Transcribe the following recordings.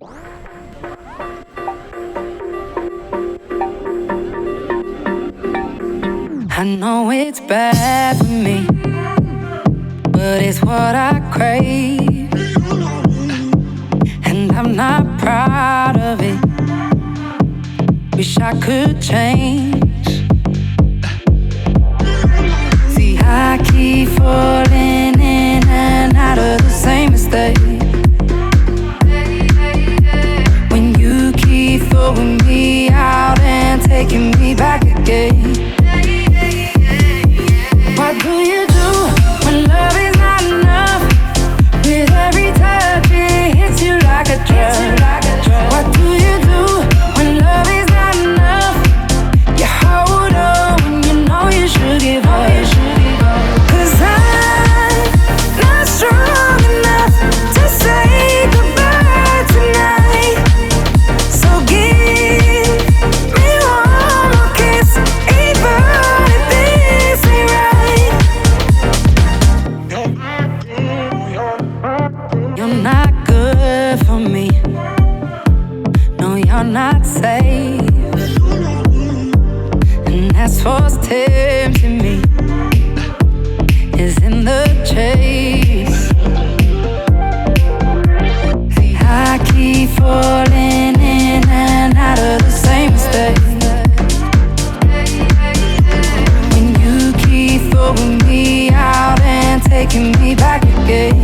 I know it's bad for me, but it's what I crave, and I'm not proud of it. Wish I could change. See, I keep falling in and out of the same mistake. When you keep throwing me out and taking me back again. What do you do when love is not enough? With every touch it hits you like a drug. What do you do when love is not enough? You hold on when you know you should give up. 'Cause I'm not strong enough to say goodbye tonight. So give me one more kiss, even if this ain't right. You're not good for me. No, you're not safe. And that's what's tempting me, is in the chase. See, I keep falling in and out of the same mistake. When you keep throwing me out and taking me back again.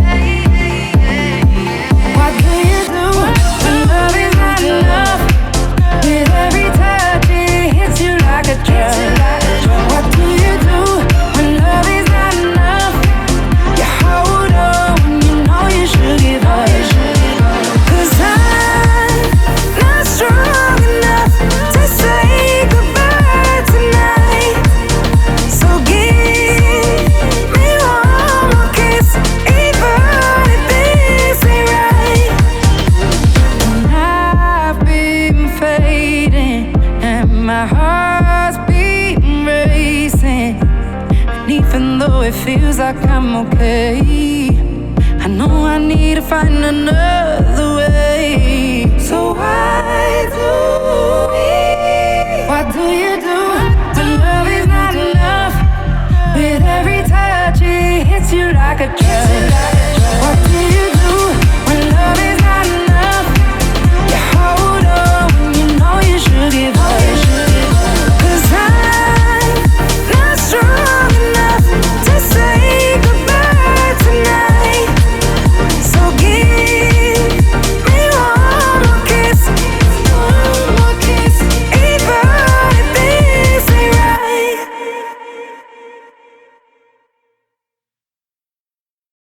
What do you do when love is not enough? With every touch it hits you like a drug. What do you do when love is not enough? You hold on when you know you should give up. 'Cause I'm not strong enough to say goodbye tonight. So give me one more kiss, even if this ain't right. And I've been fading, and my heart's beating, racing. And even though it feels like I'm okay, I know I need to find another way. So what do you do when love is not enough? With every touch it hits you like a drug.